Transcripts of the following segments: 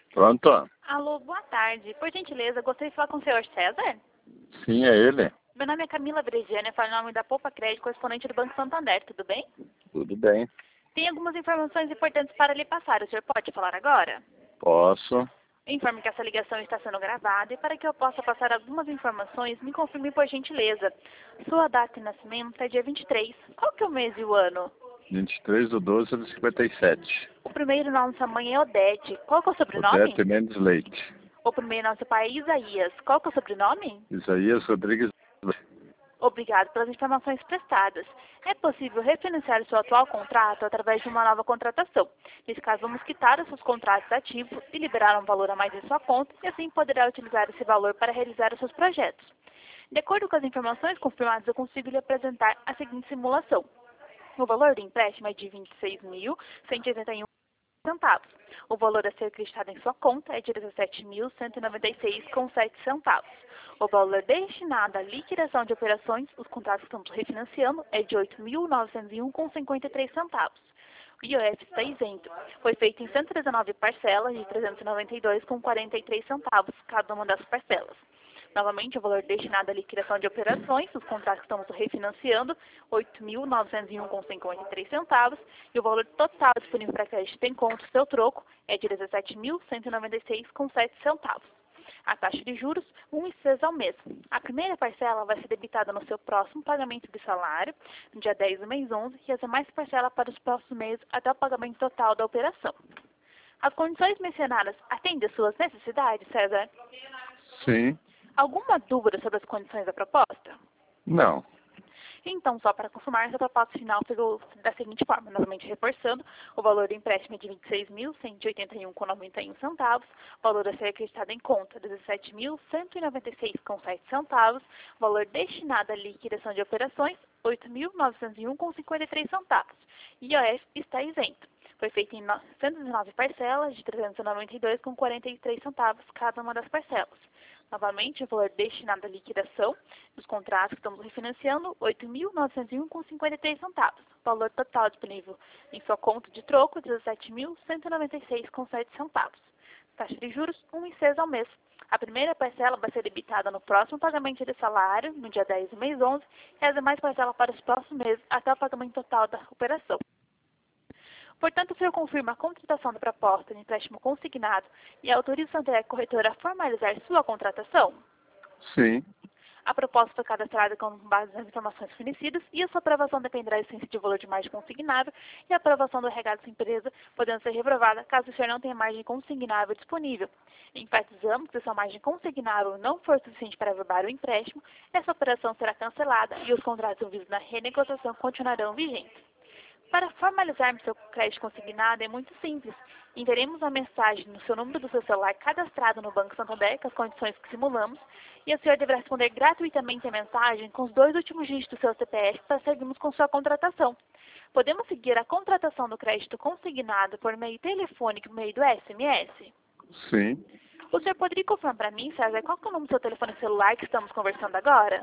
Pronto? Alô, boa tarde. Por gentileza, gostaria de falar com o senhor César? Sim, é ele. Meu nome é Camila Bregiane, eu falo em nome da Poupa Crédito, correspondente do Banco Santander, tudo bem? Tudo bem. Tem algumas informações importantes para lhe passar, o senhor pode falar agora? Posso? Informe que essa ligação está sendo gravada e para que eu possa passar algumas informações, me confirme por gentileza. Sua data de nascimento é dia 23. Qual que é o mês e o ano? 23/12/57. O primeiro nome da sua mãe é Odete. Qual que é o sobrenome? Odete Mendes Leite. O primeiro nome do seu pai é Isaías. Qual que é o sobrenome? Isaías Rodrigues. Obrigado pelas informações prestadas. É possível refinanciar o seu atual contrato através de uma nova contratação. Nesse caso, vamos quitar os seus contratos ativos e liberar um valor a mais em sua conta e assim poderá utilizar esse valor para realizar os seus projetos. De acordo com as informações confirmadas, eu consigo lhe apresentar a seguinte simulação. O valor do empréstimo é de R$ 26.181. O valor a ser acreditado em sua conta é de R$ 17.196,07. O valor destinado à liquidação de operações, os contratos que estamos refinanciando, é de R$ 8.901,53. O IOF está isento. Foi feito em 119 parcelas de R$ 392,43 cada uma das parcelas. Novamente, o valor destinado à liquidação de operações, os contratos que estamos refinanciando, R$ 8.901,53, e o valor total disponível para crédito em conta, seu troco, é de R$ 17.196,07. A taxa de juros, 1,6 ao mês. A primeira parcela vai ser debitada no seu próximo pagamento de salário, no dia 10 do mês 11, e as demais parcelas para os próximos meses até o pagamento total da operação. As condições mencionadas atendem às suas necessidades, César? Sim. Alguma dúvida sobre as condições da proposta? Não. Então, só para confirmar, essa proposta final ficou da seguinte forma, novamente reforçando, o valor do empréstimo é de R$ 26.181,91, o valor a ser acreditado em conta R$ 17.196,07, valor destinado à liquidação de operações R$ 8.901,53. IOF está isento. Foi feito em 119 parcelas de R$ 392,43 cada uma das parcelas. Novamente, o valor destinado à liquidação dos contratos que estamos refinanciando, R$ 8.901,53. Valor total disponível em sua conta de troco, R$ 17.196,07. Taxa de juros, 1,6 ao mês. A primeira parcela vai ser debitada no próximo pagamento de salário, no dia 10 do mês 11, e as demais parcelas para os próximos meses, até o pagamento total da operação. Portanto, o senhor confirma a contratação da proposta de empréstimo consignado e autoriza o Santander Corretora a formalizar sua contratação? Sim. A proposta foi cadastrada com base nas informações fornecidas e a sua aprovação dependerá da essência de valor de margem consignável e a aprovação do RH da sua empresa, podendo ser reprovada caso o senhor não tenha margem consignável disponível. Enfatizamos que se sua margem consignável não for suficiente para averbar o empréstimo, essa operação será cancelada e os contratos envolvidos na renegociação continuarão vigentes. Para formalizarmos seu crédito consignado é muito simples. Enviaremos uma mensagem no seu número do seu celular cadastrado no Banco Santander com as condições que simulamos e o senhor deverá responder gratuitamente a mensagem com os 2 últimos dígitos do seu CPF para seguirmos com sua contratação. Podemos seguir a contratação do crédito consignado por meio telefônico e por meio do SMS? Sim. O senhor poderia confirmar para mim, César, qual é o número do seu telefone celular que estamos conversando agora?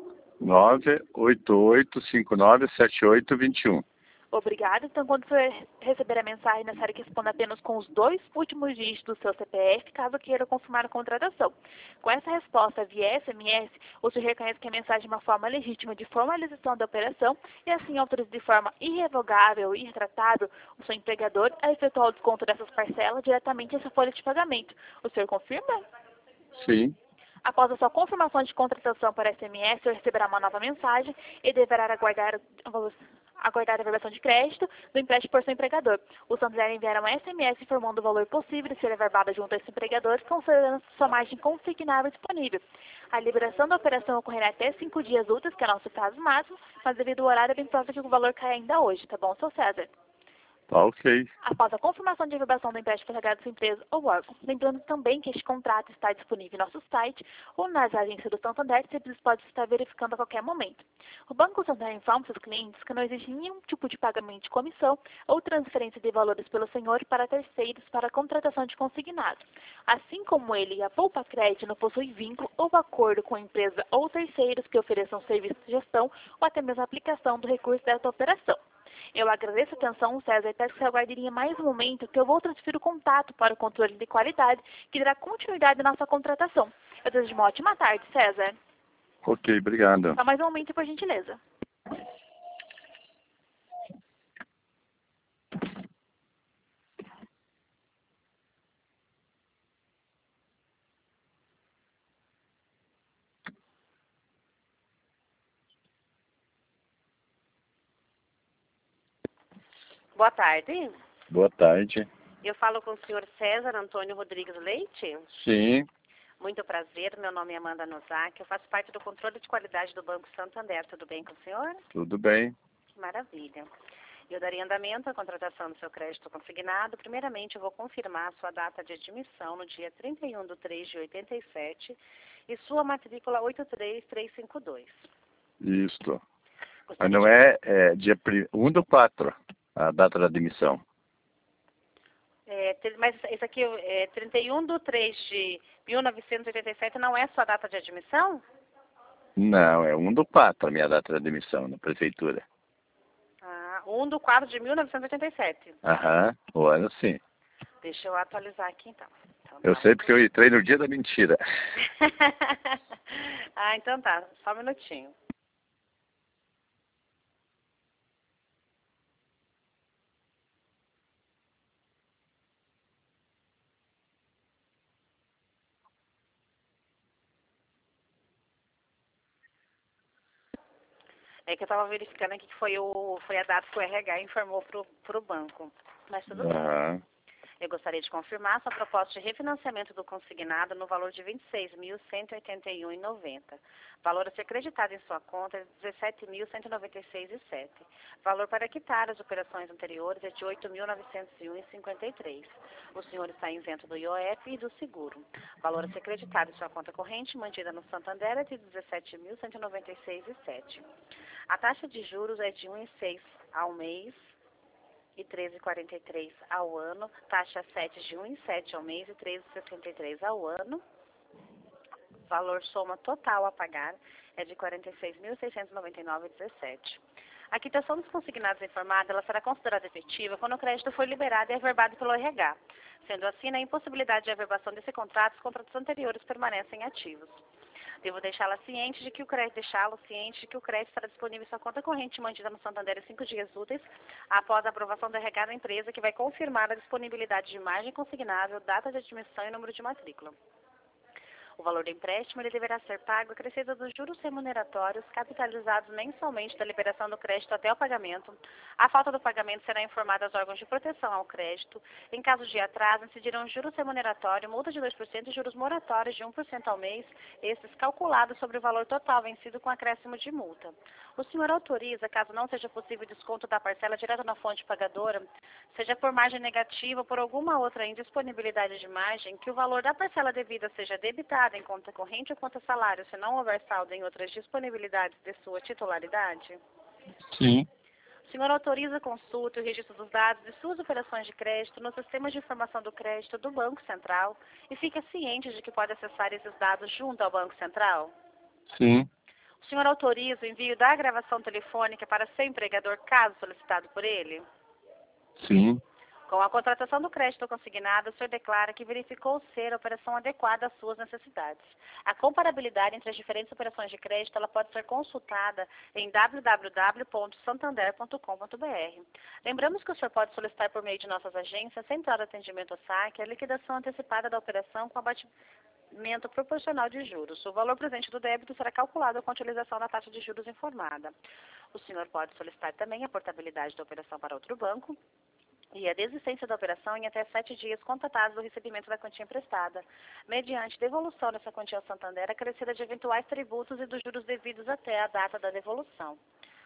988597821. Obrigada. Então, quando você receber a mensagem, é necessário que responda apenas com os 2 últimos dígitos do seu CPF, caso queira confirmar a contratação. Com essa resposta via SMS, o senhor reconhece que a mensagem é uma forma legítima de formalização da operação e assim autoriza de forma irrevogável e irretratável o seu empregador a efetuar o desconto dessas parcelas diretamente em sua folha de pagamento. O senhor confirma? Sim. Após a sua confirmação de contratação por SMS, o senhor receberá uma nova mensagem e deverá aguardar a versão de crédito do empréstimo por seu empregador. O Santander enviará um SMS informando o valor possível de ser averbado junto a esse empregador, considerando sua margem consignável disponível. A liberação da operação ocorrerá até 5 dias úteis, que é o nosso prazo máximo, mas devido ao horário é bem provável que o valor caia ainda hoje, tá bom, seu César? Tá ok. Após a confirmação de averbação do empréstimo pegado da sua empresa ou órgão. Lembrando também que este contrato está disponível em nosso site ou nas agências do Santander, sempre pode estar verificando a qualquer momento. O Banco Santander informa seus clientes que não existe nenhum tipo de pagamento de comissão ou transferência de valores pelo senhor para terceiros para a contratação de consignado. Assim como ele, a Poupa Crédito não possui vínculo ou acordo com a empresa ou terceiros que ofereçam serviço de gestão ou até mesmo aplicação do recurso desta operação. Eu agradeço a atenção, César, e peço que você aguarde em mais um momento que eu vou transferir o contato para o controle de qualidade, que dará continuidade à nossa contratação. Eu desejo uma ótima tarde, César. Ok, obrigado. Só mais um momento, por gentileza. Boa tarde. Boa tarde. Eu falo com o senhor César Antônio Rodrigues Leite. Sim, Muito prazer, meu nome é Amanda Nozak. Eu faço parte do controle de qualidade do Banco Santander. Tudo bem com o senhor? tudo bem. Que maravilha. Eu daria andamento à contratação do seu crédito consignado. Primeiramente, eu vou confirmar a sua data de admissão no dia 31/3/87 e sua matrícula 83352. Isto. Mas Gostaria não de... dia 1/4, a data da admissão. Mas isso aqui é 31/3/1987, não é sua data de admissão? Não, é 1/4 a minha data de admissão na prefeitura. 1/4/1987. Aham, o ano sim. Deixa eu atualizar aqui então. Eu sei porque eu entrei no dia da mentira. Então tá, só um minutinho. É que eu estava verificando aqui que foi a data que o RH informou pro banco. Mas tudo bem. Aham. Eu gostaria de confirmar sua proposta de refinanciamento do consignado no valor de R$ 26.181,90. Valor a ser creditado em sua conta é R$ 17.196,07. Valor para quitar as operações anteriores é de R$ 8.901,53. O senhor está isento do IOF e do seguro. Valor a ser creditado em sua conta corrente, mantida no Santander, é de R$ 17.196,07. A taxa de juros é de 1,6 ao mês e 13,43 ao ano, taxa 7 de 1,7 ao mês e 13,63 ao ano. Valor soma total a pagar é de R$ 46.699,17. A quitação dos consignados informada ela será considerada efetiva quando o crédito for liberado e averbado pelo RH. Sendo assim, na impossibilidade de averbação desse contrato, os contratos anteriores permanecem ativos. Devo deixá-lo ciente de que o crédito estará disponível em sua conta corrente mantida no Santander em 5 dias úteis após a aprovação do RH da empresa, que vai confirmar a disponibilidade de margem consignável, data de admissão e número de matrícula. O valor do empréstimo ele deverá ser pago acrescido dos juros remuneratórios capitalizados mensalmente da liberação do crédito até o pagamento. A falta do pagamento será informada aos órgãos de proteção ao crédito. Em caso de atraso, incidirão juros remuneratórios, multa de 2% e juros moratórios de 1% ao mês, esses calculados sobre o valor total vencido com acréscimo de multa. O senhor autoriza, caso não seja possível desconto da parcela direta na fonte pagadora, seja por margem negativa ou por alguma outra indisponibilidade de margem, que o valor da parcela devida seja debitado em conta corrente ou conta salário, se não houver saldo em outras disponibilidades de sua titularidade? Sim. O senhor autoriza a consulta e o registro dos dados de suas operações de crédito no sistema de informação do crédito do Banco Central e fica ciente de que pode acessar esses dados junto ao Banco Central? Sim. O senhor autoriza o envio da gravação telefônica para seu empregador, caso solicitado por ele? Sim. Com a contratação do crédito consignado, o senhor declara que verificou ser a operação adequada às suas necessidades. A comparabilidade entre as diferentes operações de crédito ela pode ser consultada em www.santander.com.br. Lembramos que o senhor pode solicitar por meio de nossas agências, Central de Atendimento ao Saque, a liquidação antecipada da operação com abatimento proporcional de juros. O valor presente do débito será calculado com a utilização da taxa de juros informada. O senhor pode solicitar também a portabilidade da operação para outro banco e a desistência da operação em até 7 dias contatados do recebimento da quantia emprestada, mediante devolução dessa quantia ao Santander acrescida de eventuais tributos e dos juros devidos até a data da devolução.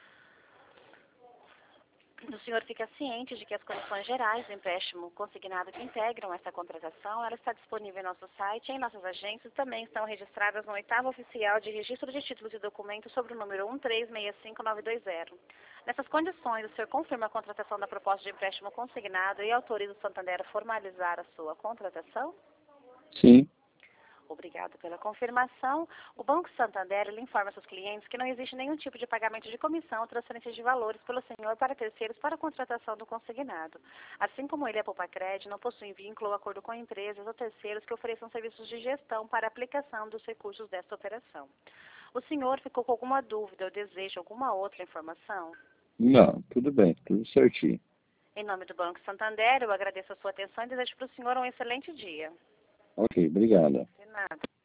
O senhor fica ciente de que as condições gerais do empréstimo consignado que integram essa contratação, ela está disponível em nosso site e em nossas agências também estão registradas no 8º Oficial de Registro de Títulos e Documentos sobre o número 1365920. Nessas condições, o senhor confirma a contratação da proposta de empréstimo consignado e autoriza o Santander a formalizar a sua contratação? Sim. Obrigado pela confirmação. O Banco Santander ele informa seus clientes que não existe nenhum tipo de pagamento de comissão ou transferência de valores pelo senhor para terceiros para a contratação do consignado. Assim como ele é Poupa-Cred, não possui vínculo ou acordo com empresas ou terceiros que ofereçam serviços de gestão para a aplicação dos recursos desta operação. O senhor ficou com alguma dúvida ou deseja alguma outra informação? Não, tudo bem, tudo certinho. Em nome do Banco Santander, eu agradeço a sua atenção e desejo para o senhor um excelente dia. Ok, obrigado. De nada.